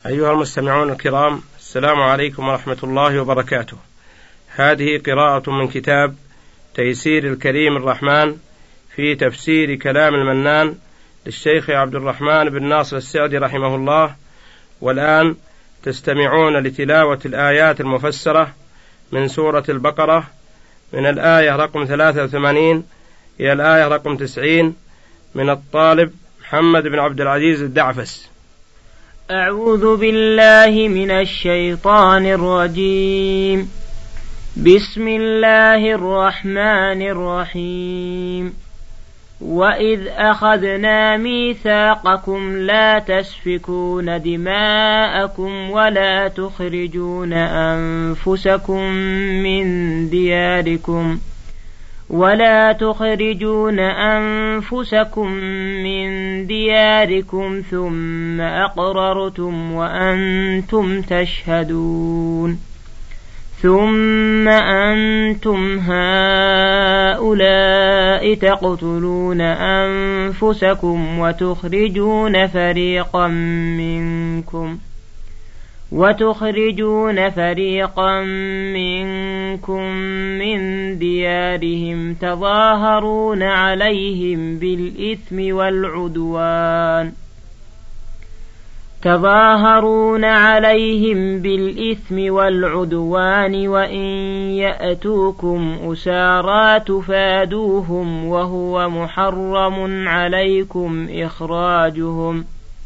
أيها المستمعون الكرام، السلام عليكم ورحمة الله وبركاته. هذه قراءة من كتاب تيسير الكريم الرحمن في تفسير كلام المنان للشيخ عبد الرحمن بن ناصر السعدي رحمه الله. والآن تستمعون لتلاوة الآيات المفسرة من سورة البقرة من الآية رقم 83 إلى الآية رقم 90 من الطالب محمد بن عبد العزيز الدعفس. أعوذ بالله من الشيطان الرجيم. بسم الله الرحمن الرحيم. وإذ أخذنا ميثاقكم لا تسفكون دماءكم ولا تخرجون أنفسكم من دياركم ثم أقررتم وأنتم تشهدون. ثم أنتم هؤلاء تقتلون أنفسكم وتخرجون فريقا منكم من ديارهم تظاهرون عليهم بالإثم والعدوان وإن يأتوكم أسارى تفادوهم وهو محرم عليكم إخراجهم.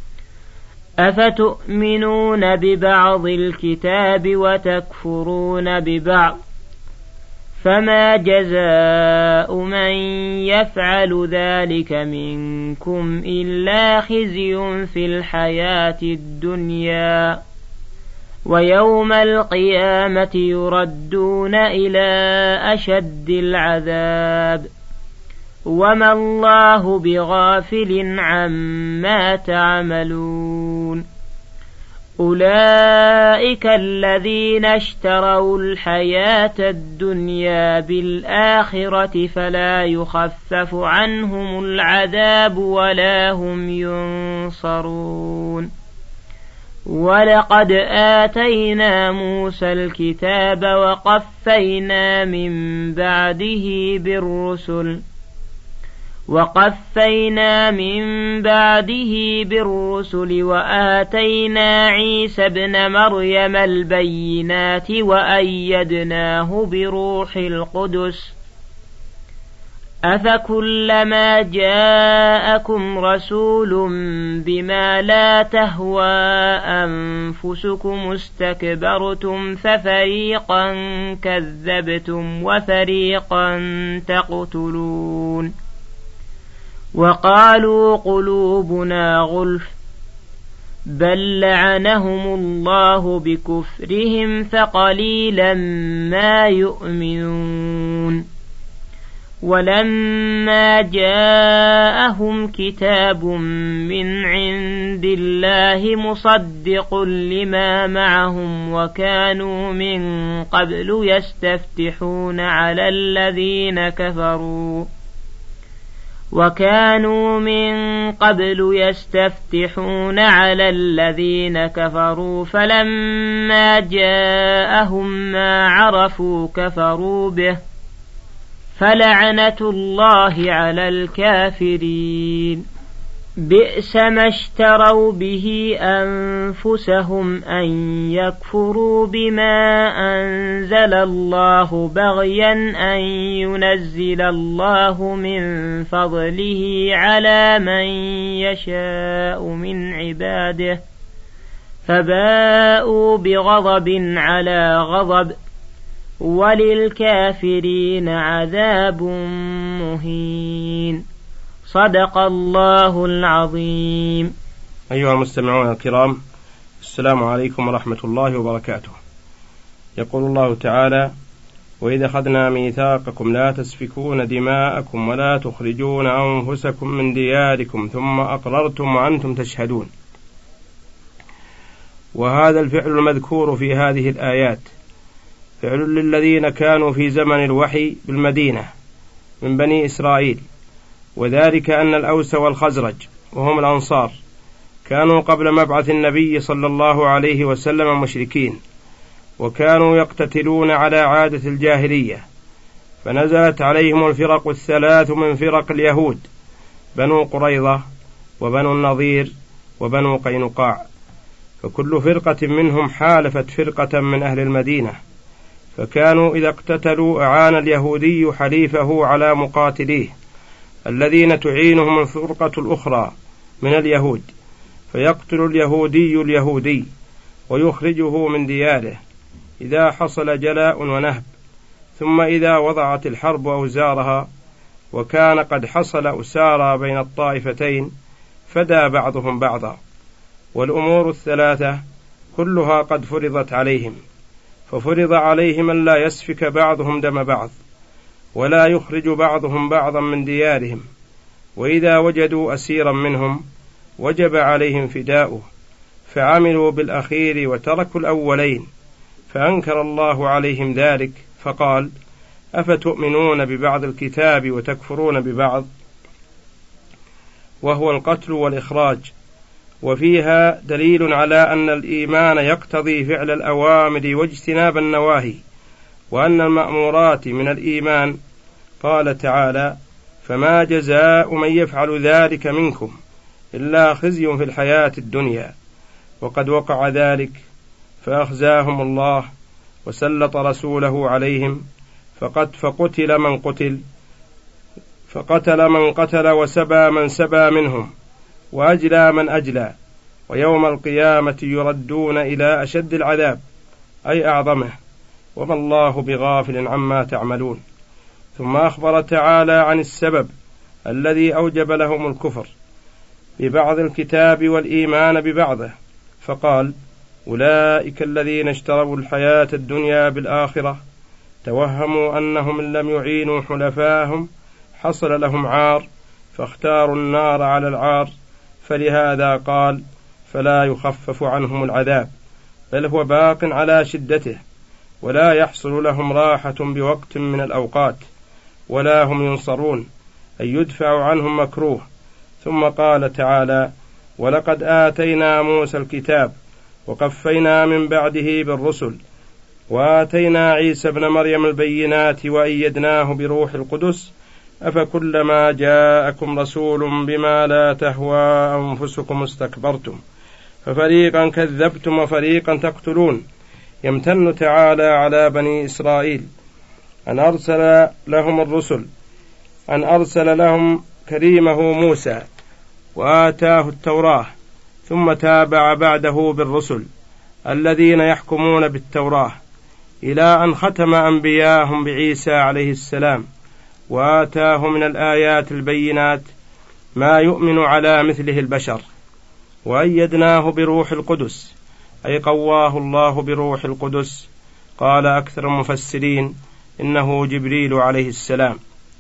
أفتؤمنون ببعض الكتاب وتكفرون ببعض؟ فما جزاء من يفعل ذلك منكم إلا خزي في الحياة الدنيا ويوم القيامة يردون إلى أشد العذاب وما الله بغافل عما تعملون. أولئك الذين اشتروا الحياة الدنيا بالآخرة فلا يخفف عنهم العذاب ولا هم ينصرون. ولقد آتينا موسى الكتاب وقفينا من بعده بالرسل وآتينا عيسى ابن مريم البينات وأيدناه بروح القدس. أفكلما جاءكم رسول بما لا تهوى أنفسكم استكبرتم ففريقا كذبتم وفريقا تقتلون. وقالوا قلوبنا غلف بل لعنهم الله بكفرهم فقليلا ما يؤمنون. ولما جاءهم كتاب من عند الله مصدق لما معهم وكانوا من قبل يستفتحون على الذين كفروا فلما جاءهم ما عرفوا كفروا به فلعنة الله على الكافرين. بئس ما اشتروا به أنفسهم أن يكفروا بما أنزل الله بغيا أن ينزل الله من فضله على من يشاء من عباده فباءوا بغضب على غضب وللكافرين عذاب مهين. صدق الله العظيم. أيها المستمعون الكرام، السلام عليكم ورحمة الله وبركاته. يقول الله تعالى: وإذا أخذنا ميثاقكم لا تسفكون دماءكم ولا تخرجون أنفسكم من دياركم ثم أقررتم وأنتم تشهدون. وهذا الفعل المذكور في هذه الآيات فعل للذين كانوا في زمن الوحي بالمدينة من بني إسرائيل، وذلك أن الأوس والخزرج وهم الأنصار كانوا قبل مبعث النبي صلى الله عليه وسلم مشركين، وكانوا يقتتلون على عادة الجاهلية، فنزلت عليهم الفرق الثلاث من فرق اليهود: بنو قريظة وبنو النضير وبنو قينقاع، فكل فرقة منهم حالفت فرقة من أهل المدينة، فكانوا إذا اقتتلوا أعان اليهودي حليفه على مقاتليه الذين تعينهم الفرقة الأخرى من اليهود، فيقتل اليهودي اليهودي ويخرجه من دياره إذا حصل جلاء ونهب. ثم إذا وضعت الحرب أوزارها وكان قد حصل أسارى بين الطائفتين فدى بعضهم بعضا، والأمور الثلاثة كلها قد فرضت عليهم، ففرض عليهم أن لا يسفك بعضهم دم بعض، ولا يخرج بعضهم بعضا من ديارهم، وإذا وجدوا أسيرا منهم وجب عليهم فداؤه، فعملوا بالأخير وتركوا الأولين، فأنكر الله عليهم ذلك فقال: أفتؤمنون ببعض الكتاب وتكفرون ببعض، وهو القتل والإخراج. وفيها دليل على أن الإيمان يقتضي فعل الأوامر واجتناب النواهي، وأن المأمورات من الإيمان. قال تعالى: فما جزاء من يفعل ذلك منكم إلا خزي في الحياة الدنيا. وقد وقع ذلك فأخزاهم الله وسلط رسوله عليهم، فقتل من قتل وسبى من سبى منهم وأجلى من أجلى، ويوم القيامة يردون إلى أشد العذاب أي أعظمه، وما الله بغافل عما تعملون. ثم أخبر تعالى عن السبب الذي أوجب لهم الكفر ببعض الكتاب والإيمان ببعضه، فقال: أولئك الذين اشتروا الحياة الدنيا بالآخرة، توهموا أنهم إن لم يعينوا حلفاءهم حصل لهم عار، فاختاروا النار على العار، فلهذا قال: فلا يخفف عنهم العذاب، بل هو باق على شدته، ولا يحصل لهم راحة بوقت من الأوقات، ولا هم ينصرون أن يدفع عنهم مكروه. ثم قال تعالى: ولقد آتينا موسى الكتاب وقفينا من بعده بالرسل، وآتينا عيسى ابن مريم البينات وأيدناه بروح القدس، أفكلما جاءكم رسول بما لا تهوى أنفسكم استكبرتم ففريقا كذبتم وفريقا تقتلون. يمتن تعالى على بني إسرائيل أن أرسل لهم كريمه موسى وآتاه التوراة، ثم تابع بعده بالرسل الذين يحكمون بالتوراة، إلى أن ختم أنبياهم بعيسى عليه السلام، وآتاه من الآيات البينات ما يؤمن على مثله البشر، وأيدناه بروح القدس أي قواه الله بروح القدس. قال أكثر المفسرين إنه جبريل عليه السلام.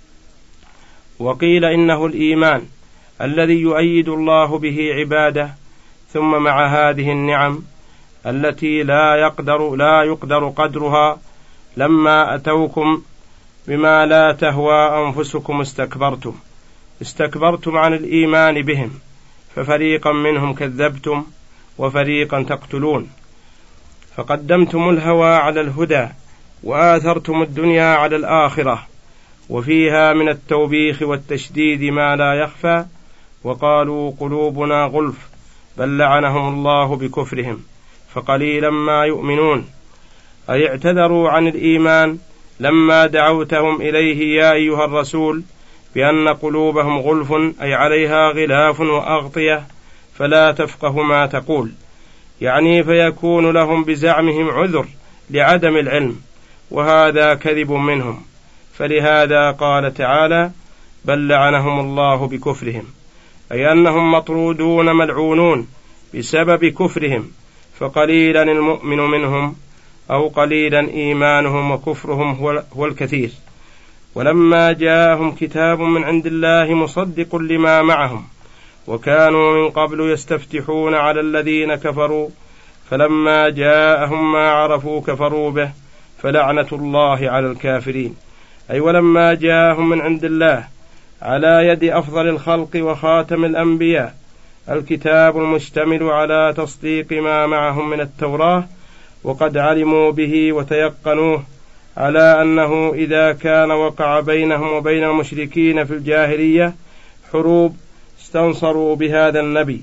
وقيل إنه الإيمان الذي يؤيد الله به عباده، ثم مع هذه النعم التي لا يقدر قدرها لما أتوكم بما لا تهوى أنفسكم استكبرتم عن الإيمان بهم، ففريقا منهم كذبتم وفريقا تقتلون، فقدمتم الهوى على الهدى وآثرتم الدنيا على الآخرة، وفيها من التوبيخ والتشديد ما لا يخفى. وقالوا قلوبنا غلف، بل لعنهم الله بكفرهم فقليلا ما يؤمنون، أي اعتذروا عن الإيمان لما دعوتهم إليه يا أيها الرسول بأن قلوبهم غلف، أي عليها غلاف وأغطية فلا تفقه ما تقول، يعني فيكون لهم بزعمهم عذر لعدم العلم، وهذا كذب منهم. فلهذا قال تعالى: بل لعنهم الله بكفرهم، أي أنهم مطرودون ملعونون بسبب كفرهم، فقليلا المؤمن منهم، أو قليلا إيمانهم وكفرهم هو الكثير. ولما جاءهم كتاب من عند الله مصدق لما معهم، وكانوا من قبل يستفتحون على الذين كفروا، فلما جاءهم ما عرفوا كفروا به، فلعنة الله على الكافرين. أي ولما جاءهم من عند الله على يد أفضل الخلق وخاتم الأنبياء الكتاب المشتمل على تصديق ما معهم من التوراة، وقد علموا به وتيقنوه، على أنه إذا كان وقع بينهم وبين المشركين في الجاهلية حروب استنصروا بهذا النبي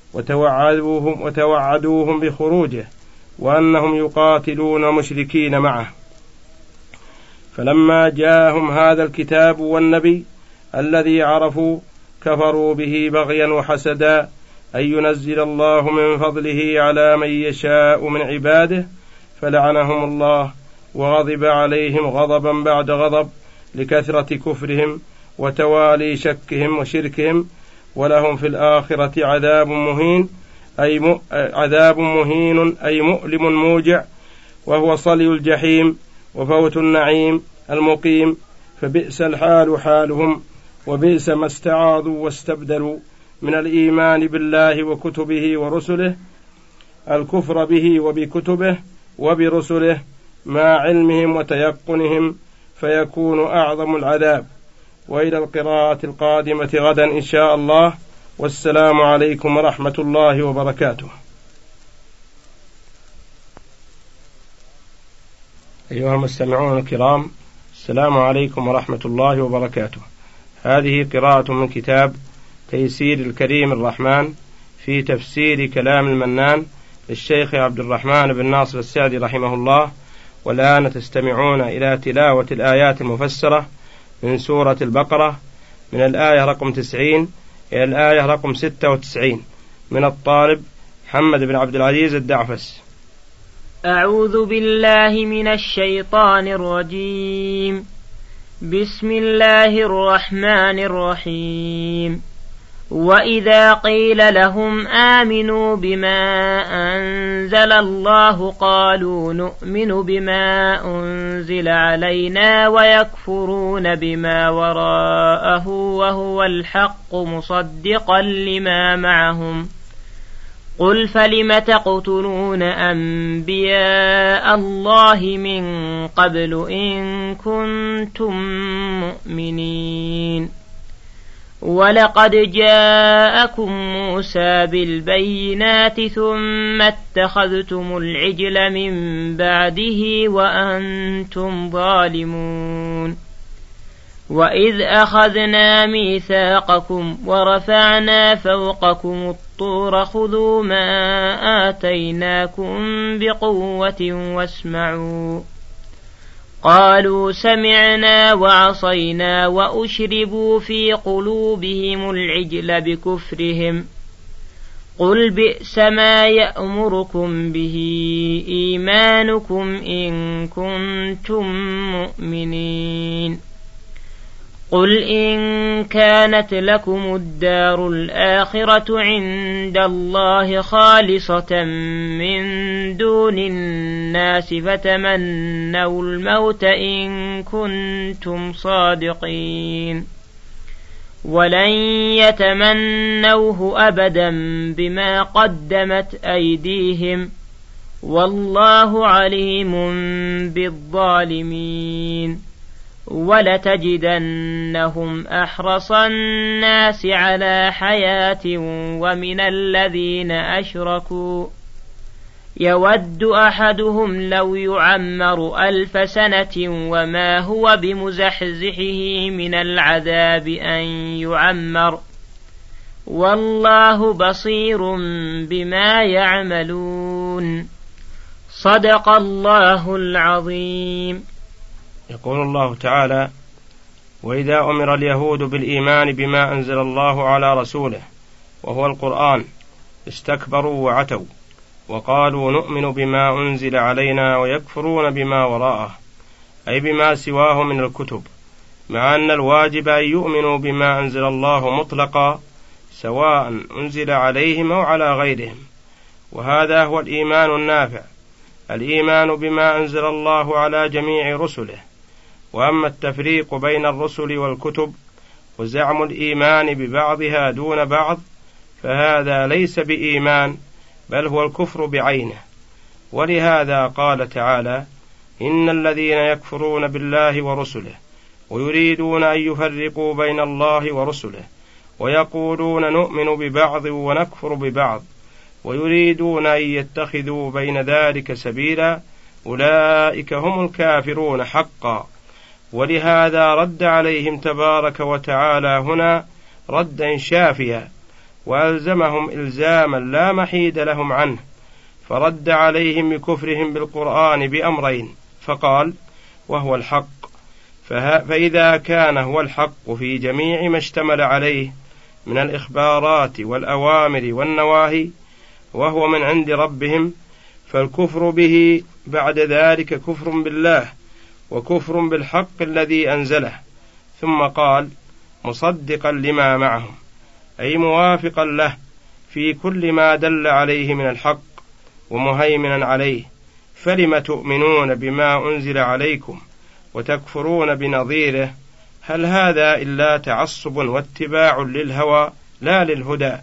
وتوعدوهم بخروجه، وأنهم يقاتلون المشركين معه. فلما جاءهم هذا الكتاب والنبي الذي عرفوا كفروا به بغيا وحسدا أن ينزل الله من فضله على من يشاء من عباده، فلعنهم الله وغضب عليهم غضبا بعد غضب لكثرة كفرهم وتوالي شكهم وشركهم، ولهم في الآخرة عذاب مهين أي مؤلم موجع، وهو صلي الجحيم وفوت النعيم المقيم. فبئس الحال حالهم، وبئس ما استعاضوا واستبدلوا من الإيمان بالله وكتبه ورسله الكفر به وبكتبه وبرسله مع علمهم وتيقنهم، فيكون أعظم العذاب. وإلى القراءة القادمة غدا إن شاء الله، والسلام عليكم ورحمة الله وبركاته. أيها المستمعون الكرام، السلام عليكم ورحمة الله وبركاته. هذه قراءة من كتاب تيسير الكريم الرحمن في تفسير كلام المنان للشيخ عبد الرحمن بن ناصر السعدي رحمه الله. والآن تستمعون إلى تلاوة الآيات المفسرة من سورة البقرة من الآية رقم 90 إلى الآية رقم 96 من الطالب محمد بن عبد العزيز الدعفس. أعوذ بالله من الشيطان الرجيم. بسم الله الرحمن الرحيم. وإذا قيل لهم آمنوا بما أنزل الله قالوا نؤمن بما أنزل علينا ويكفرون بما وراءه وهو الحق مصدقا لما معهم. قل فلم تقتلون أنبياء الله من قبل إن كنتم مؤمنين. ولقد جاءكم موسى بالبينات ثم اتخذتم العجل من بعده وأنتم ظالمون. وإذ أخذنا ميثاقكم ورفعنا فوقكم الطور خذوا ما آتيناكم بقوة واسمعوا. قالوا سمعنا وعصينا وأشربوا في قلوبهم العجل بكفرهم. قل بئس ما يأمركم به إيمانكم إن كنتم مؤمنين. قل إن كانت لكم الدار الآخرة عند الله خالصة من دون الناس فتمنوا الموت إن كنتم صادقين. ولن يتمنوه أبدا بما قدمت أيديهم والله عليم بالظالمين. ولتجدنهم أحرص الناس على حياة ومن الذين أشركوا يود أحدهم لو يعمر 1000 سنة وما هو بمزحزحه من العذاب أن يعمر والله بصير بما يعملون. صدق الله العظيم. يقول الله تعالى: وإذا أمر اليهود بالإيمان بما أنزل الله على رسوله وهو القرآن استكبروا وعتوا وقالوا نؤمن بما أنزل علينا ويكفرون بما وراءه، أي بما سواه من الكتب، مع أن الواجب أن يؤمنوا بما أنزل الله مطلقا سواء أنزل عليهم أو على غيرهم. وهذا هو الإيمان النافع، الإيمان بما أنزل الله على جميع رسله. وأما التفريق بين الرسل والكتب وزعم الإيمان ببعضها دون بعض فهذا ليس بإيمان، بل هو الكفر بعينه. ولهذا قال تعالى: إن الذين يكفرون بالله ورسله ويريدون أن يفرقوا بين الله ورسله ويقولون نؤمن ببعض ونكفر ببعض ويريدون أن يتخذوا بين ذلك سبيلا أولئك هم الكافرون حقا. ولهذا رد عليهم تبارك وتعالى هنا ردا شافيا، وألزمهم إلزاما لا محيد لهم عنه، فرد عليهم بكفرهم بالقرآن بأمرين، فقال: وهو الحق، فإذا كان هو الحق في جميع ما اشتمل عليه من الإخبارات والأوامر والنواهي، وهو من عند ربهم، فالكفر به بعد ذلك كفر بالله وكفر بالحق الذي أنزله. ثم قال: مصدقا لما معهم، أي موافقا له في كل ما دل عليه من الحق ومهيمنا عليه. فلم تؤمنون بما أنزل عليكم وتكفرون بنظيره؟ هل هذا إلا تعصب واتباع للهوى لا للهدى؟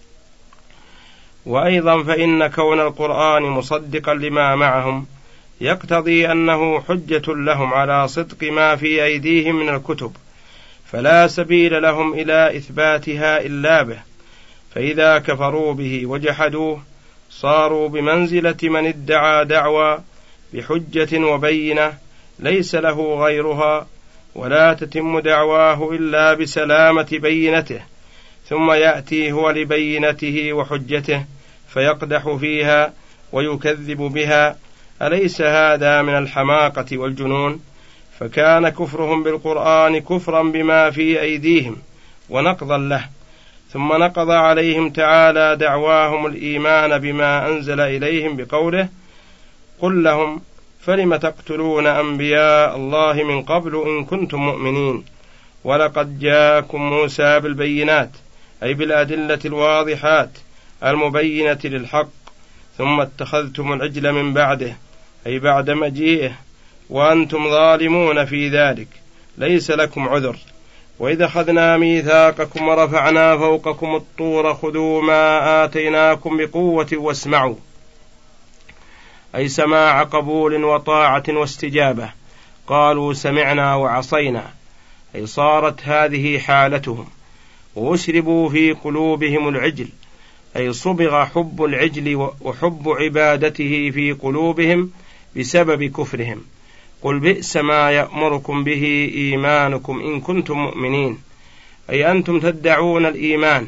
وأيضا فإن كون القرآن مصدقا لما معهم يقتضي أنه حجة لهم على صدق ما في أيديهم من الكتب، فلا سبيل لهم إلى إثباتها إلا به. فإذا كفروا به وجحدوه صاروا بمنزلة من ادعى دعوى بحجة وبينة ليس له غيرها، ولا تتم دعواه إلا بسلامة بينته، ثم يأتي هو لبينته وحجته فيقدح فيها ويكذب بها. أليس هذا من الحماقة والجنون؟ فكان كفرهم بالقرآن كفرا بما في أيديهم ونقضا له. ثم نقض عليهم تعالى دعواهم الإيمان بما أنزل إليهم بقوله: قل لهم فلم تقتلون أنبياء الله من قبل إن كنتم مؤمنين، ولقد جاءكم موسى بالبينات، أي بالأدلة الواضحات المبينة للحق، ثم اتخذتم العجل من بعده، أي بعد مجيئه، وأنتم ظالمون في ذلك، ليس لكم عذر. وإذا أخذنا ميثاقكم ورفعنا فوقكم الطور خذوا ما آتيناكم بقوة واسمعوا، أي سماع قبول وطاعة واستجابة. قالوا سمعنا وعصينا، أي صارت هذه حالتهم. وأشربوا في قلوبهم العجل، أي صبغ حب العجل وحب عبادته في قلوبهم بسبب كفرهم. قل بئس ما يأمركم به إيمانكم إن كنتم مؤمنين، أي أنتم تدعون الإيمان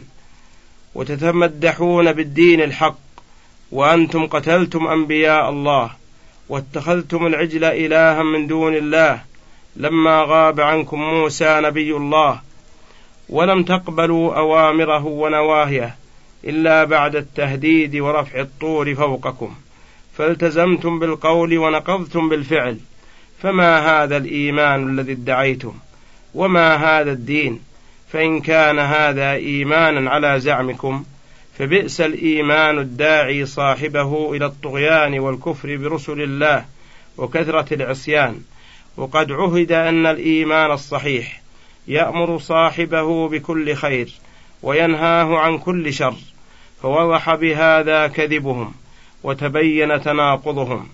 وتتمدحون بالدين الحق، وأنتم قتلتم أنبياء الله واتخذتم العجل إلها من دون الله لما غاب عنكم موسى نبي الله، ولم تقبلوا أوامره ونواهيه إلا بعد التهديد ورفع الطور فوقكم، فالتزمتم بالقول ونقضتم بالفعل. فما هذا الإيمان الذي ادعيتم؟ وما هذا الدين؟ فإن كان هذا إيمانا على زعمكم فبئس الإيمان الداعي صاحبه إلى الطغيان والكفر برسل الله وكثرة العصيان. وقد عهد أن الإيمان الصحيح يأمر صاحبه بكل خير وينهاه عن كل شر، فوضح بهذا كذبهم وتبين تناقضهم.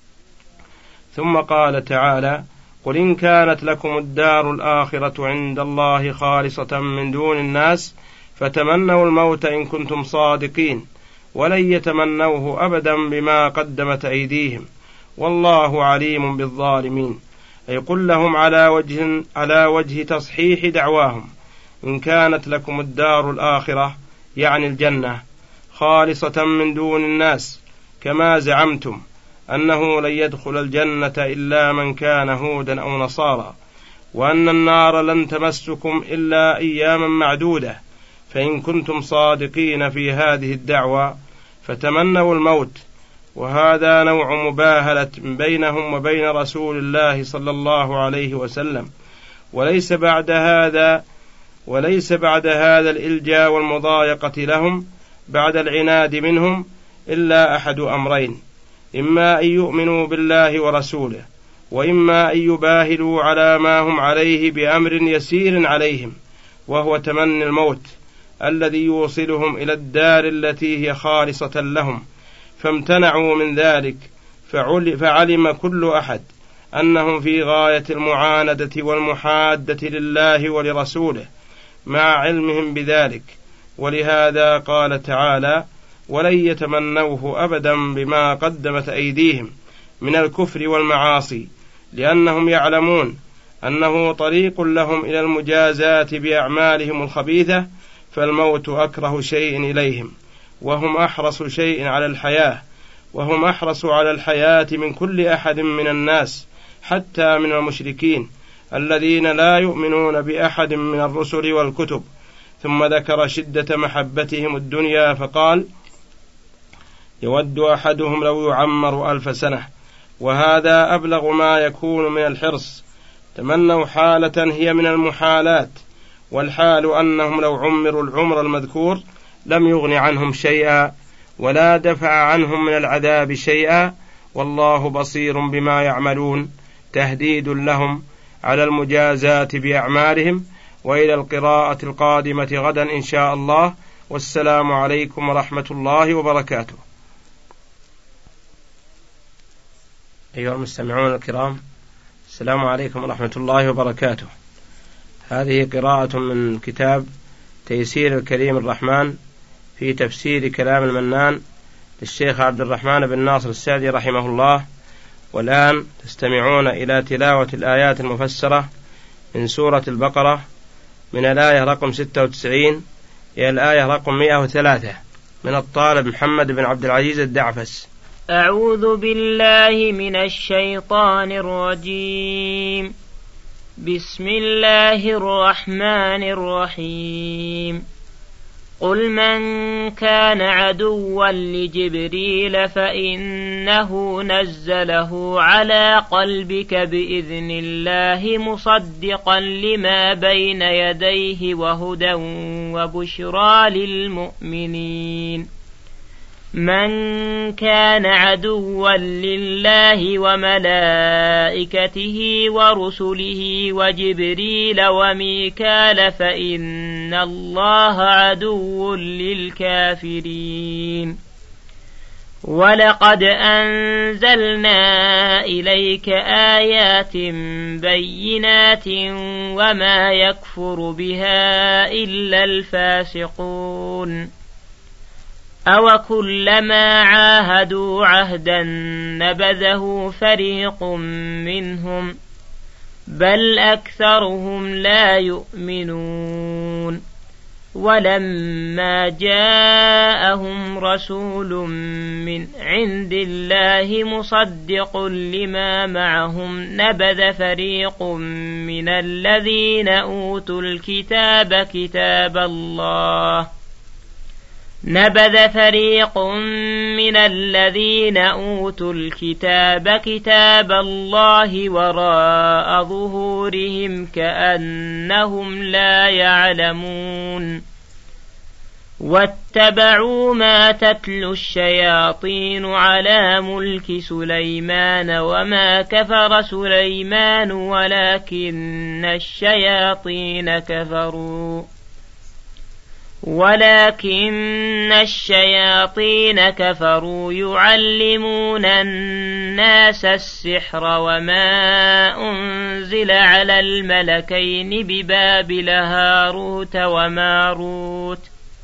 ثم قال تعالى: قل إن كانت لكم الدار الآخرة عند الله خالصة من دون الناس فتمنوا الموت إن كنتم صادقين، ولن يتمنوه أبدا بما قدمت أيديهم، والله عليم بالظالمين. أي قل لهم على وجه تصحيح دعواهم: إن كانت لكم الدار الآخرة، يعني الجنة، خالصة من دون الناس، كما زعمتم أنه لن يدخل الجنة إلا من كان هودا أو نصارى، وأن النار لن تمسكم إلا أياما معدودة، فإن كنتم صادقين في هذه الدعوة فتمنوا الموت. وهذا نوع مباهلة بينهم وبين رسول الله صلى الله عليه وسلم، وليس بعد هذا الإلجاء والمضايقة لهم بعد العناد منهم إلا أحد أمرين: إما أن يؤمنوا بالله ورسوله، وإما أن يباهلوا على ما هم عليه بأمر يسير عليهم، وهو تمني الموت الذي يوصلهم إلى الدار التي هي خالصة لهم، فامتنعوا من ذلك. فعلم كل أحد أنهم في غاية المعاندة والمحادة لله ولرسوله، مع علمهم بذلك، ولهذا قال تعالى: ولن يتمنوه أبدا بما قدمت أيديهم من الكفر والمعاصي، لأنهم يعلمون أنه طريق لهم إلى المجازات بأعمالهم الخبيثة، فالموت أكره شيء إليهم، وهم أحرص شيء على الحياة، وهم أحرص على الحياة من كل أحد من الناس، حتى من المشركين الذين لا يؤمنون بأحد من الرسل والكتب. ثم ذكر شدة محبتهم الدنيا فقال: يود أحدهم لو يعمر 1000 سنة، وهذا أبلغ ما يكون من الحرص. تمنوا حالة هي من المحالات، والحال أنهم لو عمروا العمر المذكور لم يغن عنهم شيئا ولا دفع عنهم من العذاب شيئا، والله بصير بما يعملون، تهديد لهم على المجازات بأعمالهم. وإلى القراءة القادمة غدا إن شاء الله، والسلام عليكم ورحمة الله وبركاته. أيها المستمعون الكرام، السلام عليكم ورحمة الله وبركاته. هذه قراءة من كتاب تيسير الكريم الرحمن في تفسير كلام المنان للشيخ عبد الرحمن بن ناصر السعدي رحمه الله. والآن تستمعون إلى تلاوة الآيات المفسرة من سورة البقرة من الآية رقم 96 إلى الآية رقم 103 من الطالب محمد بن عبد العزيز الدعفس. أعوذ بالله من الشيطان الرجيم. بسم الله الرحمن الرحيم. قل من كان عدوا لجبريل فإنه نزله على قلبك بإذن الله مصدقا لما بين يديه وهدى وبشرى للمؤمنين. من كان عدوا لله وملائكته ورسله وجبريل وميكال فإن الله عدو للكافرين. ولقد أنزلنا إليك آيات بينات وما يكفر بها إلا الفاسقون. أوكلما عاهدوا عهدا نبذه فريق منهم بل أكثرهم لا يؤمنون. ولما جاءهم رسول من عند الله مصدق لما معهم نبذ فريق من الذين أوتوا الكتاب كتاب الله وراء ظهورهم كأنهم لا يعلمون. واتبعوا ما تتلو الشياطين على ملك سليمان وما كفر سليمان ولكن الشياطين كفروا يعلمون الناس السحر وما أنزل على الملكين ببابل هاروت وماروت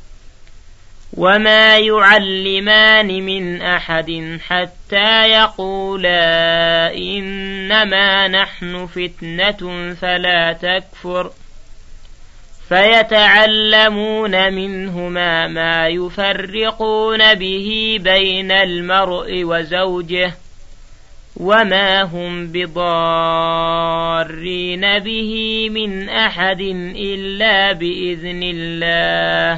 وما يعلمان من أحد حتى يقولا إنما نحن فتنة فلا تكفر. فيتعلمون منهما ما يفرقون به بين المرء وزوجه وما هم بضارين به من أحد إلا بإذن الله.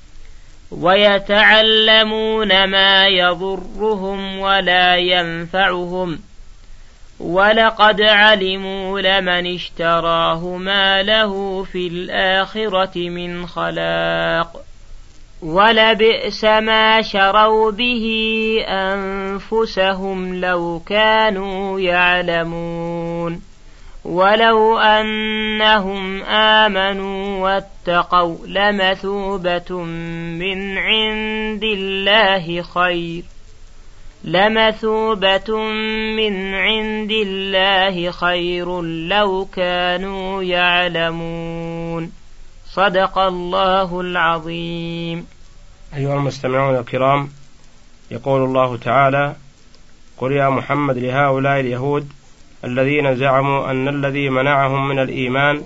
ويتعلمون ما يضرهم ولا ينفعهم ولقد علموا لمن اشتراه ما له في الآخرة من خلاق ولبئس ما شروا به أنفسهم لو كانوا يعلمون. ولو أنهم آمنوا واتقوا لمثوبة من عند الله خير لو كانوا يعلمون. صدق الله العظيم. أيها المستمعون الكرام، يقول الله تعالى: قل يا محمد لهؤلاء اليهود الذين زعموا أن الذي منعهم من الإيمان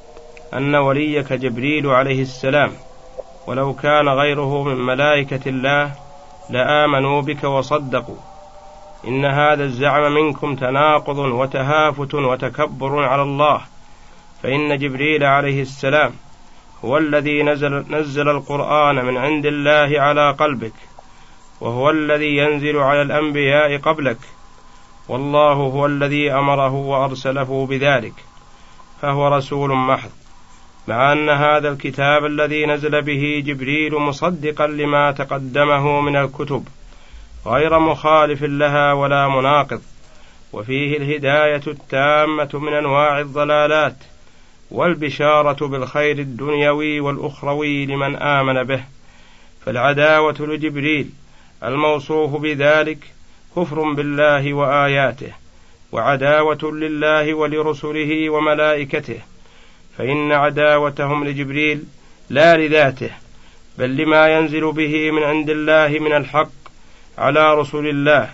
أن وليك جبريل عليه السلام، ولو كان غيره من ملائكة الله لآمنوا بك وصدقوا، إن هذا الزعم منكم تناقض وتهافت وتكبر على الله، فإن جبريل عليه السلام هو الذي نزل القرآن من عند الله على قلبك، وهو الذي ينزل على الأنبياء قبلك، والله هو الذي أمره وأرسله بذلك، فهو رسول محض، مع أن هذا الكتاب الذي نزل به جبريل مصدقا لما تقدمه من الكتب غير مخالف لها ولا مناقض، وفيه الهداية التامة من أنواع الضلالات والبشارة بالخير الدنيوي والأخروي لمن آمن به. فالعداوة لجبريل الموصوف بذلك كفر بالله وآياته، وعداوة لله ولرسله وملائكته، فإن عداوتهم لجبريل لا لذاته بل لما ينزل به من عند الله من الحق على رسول الله،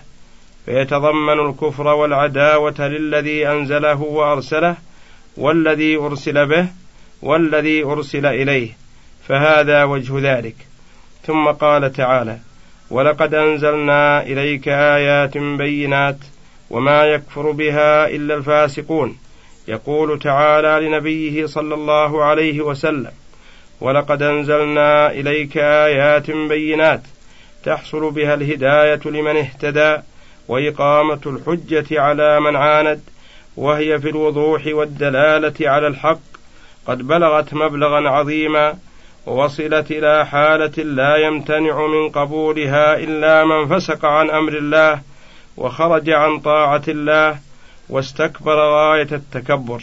فيتضمن الكفر والعداوة للذي أنزله وأرسله والذي أرسل به والذي أرسل إليه، فهذا وجه ذلك. ثم قال تعالى: ولقد أنزلنا إليك آيات بينات وما يكفر بها إلا الفاسقون. يقول تعالى لنبيه صلى الله عليه وسلم: ولقد أنزلنا إليك آيات بينات تحصل بها الهداية لمن اهتدى وإقامة الحجة على من عاند، وهي في الوضوح والدلالة على الحق قد بلغت مبلغا عظيما، ووصلت إلى حالة لا يمتنع من قبولها إلا من فسق عن أمر الله وخرج عن طاعة الله واستكبر غاية التكبر.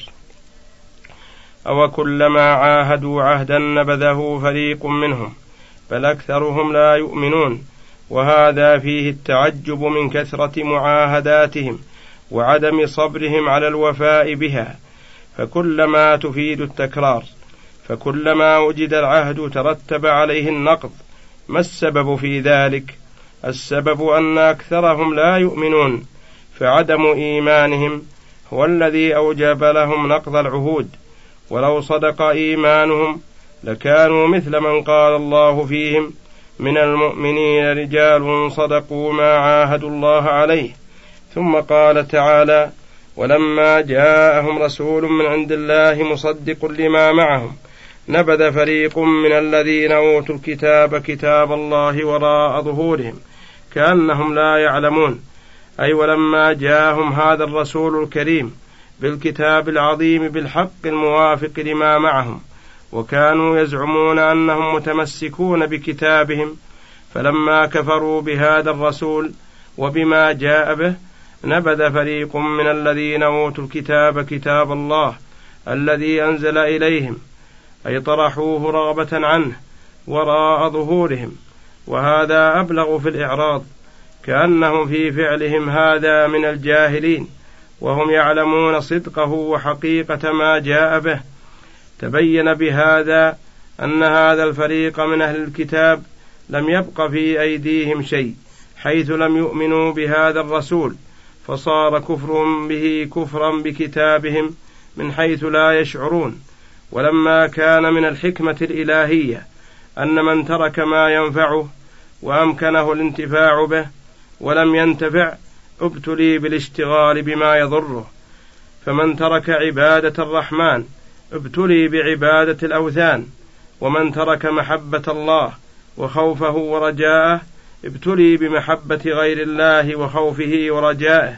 أو كلما عاهدوا عهدا نبذه فريق منهم بل أكثرهم لا يؤمنون، وهذا فيه التعجب من كثرة معاهداتهم وعدم صبرهم على الوفاء بها، فكلما تفيد التكرار، فكلما وجد العهد ترتب عليه النقض. ما السبب في ذلك؟ السبب أن أكثرهم لا يؤمنون، فعدم إيمانهم هو الذي أوجب لهم نقض العهود، ولو صدق إيمانهم لكانوا مثل من قال الله فيهم: من المؤمنين رجال صدقوا ما عاهدوا الله عليه. ثم قال تعالى: ولما جاءهم رسول من عند الله مصدق لما معهم نبذ فريق من الذين أوتوا الكتاب كتاب الله وراء ظهورهم كأنهم لا يعلمون. أي ولما جاءهم هذا الرسول الكريم بالكتاب العظيم بالحق الموافق لما معهم، وكانوا يزعمون أنهم متمسكون بكتابهم، فلما كفروا بهذا الرسول وبما جاء به نبذ فريق من الذين أوتوا الكتاب كتاب الله الذي أنزل إليهم، أي طرحوه رغبة عنه وراء ظهورهم، وهذا أبلغ في الإعراض، كأنهم في فعلهم هذا من الجاهلين وهم يعلمون صدقه وحقيقة ما جاء به. تبين بهذا أن هذا الفريق من أهل الكتاب لم يبق في أيديهم شيء، حيث لم يؤمنوا بهذا الرسول، فصار كفرهم به كفرا بكتابهم من حيث لا يشعرون. ولما كان من الحكمة الإلهية أن من ترك ما ينفعه وأمكنه الانتفاع به ولم ينتفع ابتلي بالاشتغال بما يضره، فمن ترك عبادة الرحمن ابتلي بعبادة الأوثان، ومن ترك محبة الله وخوفه ورجاءه ابتلي بمحبة غير الله وخوفه ورجائه.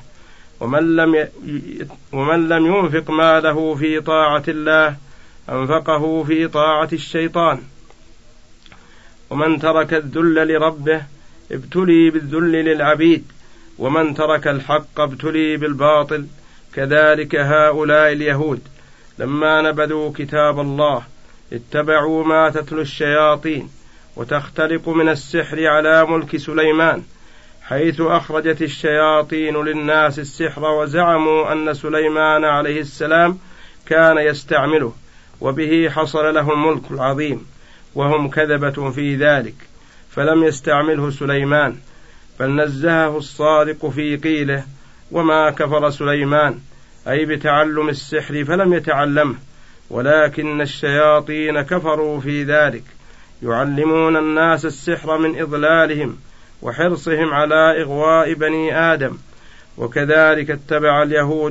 ومن لم ينفق ماله في طاعة الله أنفقه في طاعة الشيطان. ومن ترك الذل لربه ابتلي بالذل للعبيد، ومن ترك الحق ابتلي بالباطل. كذلك هؤلاء اليهود لما نبذوا كتاب الله اتبعوا ما تتلو الشياطين وتختلق من السحر على ملك سليمان، حيث أخرجت الشياطين للناس السحر، وزعموا أن سليمان عليه السلام كان يستعمله، وبه حصل له الملك العظيم، وهم كذبة في ذلك، فلم يستعمله سليمان، بل نزهه الصادق في قيله: وما كفر سليمان، أي بتعلم السحر فلم يتعلمه، ولكن الشياطين كفروا في ذلك، يعلمون الناس السحر من إضلالهم وحرصهم على إغواء بني آدم. وكذلك اتبع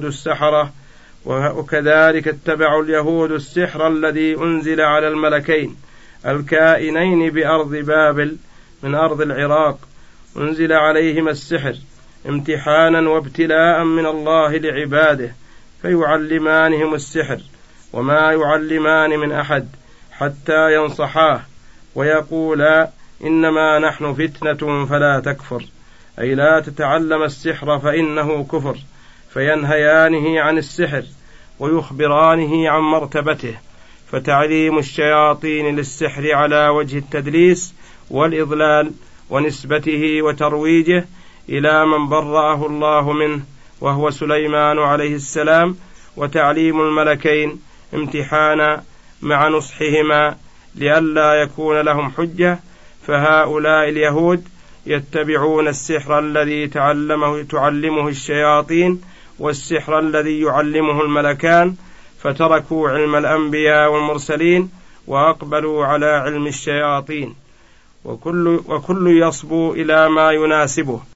اليهود السحر الذي أنزل على الملكين الكائنين بأرض بابل من أرض العراق، أنزل عليهما السحر امتحانا وابتلاء من الله لعباده، فيعلمانهم السحر، وما يعلمان من أحد حتى ينصحاه ويقولا: إنما نحن فتنة فلا تكفر، أي لا تتعلم السحر فإنه كفر، فينهيانه عن السحر ويخبرانه عن مرتبته. فتعليم الشياطين للسحر على وجه التدليس والإضلال ونسبته وترويجه إلى من برأه الله منه وهو سليمان عليه السلام، وتعليم الملكين امتحانا مع نصحهما لئلا يكون لهم حجة. فهؤلاء اليهود يتبعون السحر الذي تعلمه الشياطين والسحر الذي يعلمه الملكان، فتركوا علم الأنبياء والمرسلين وأقبلوا على علم الشياطين، وكل يصبو إلى ما يناسبه.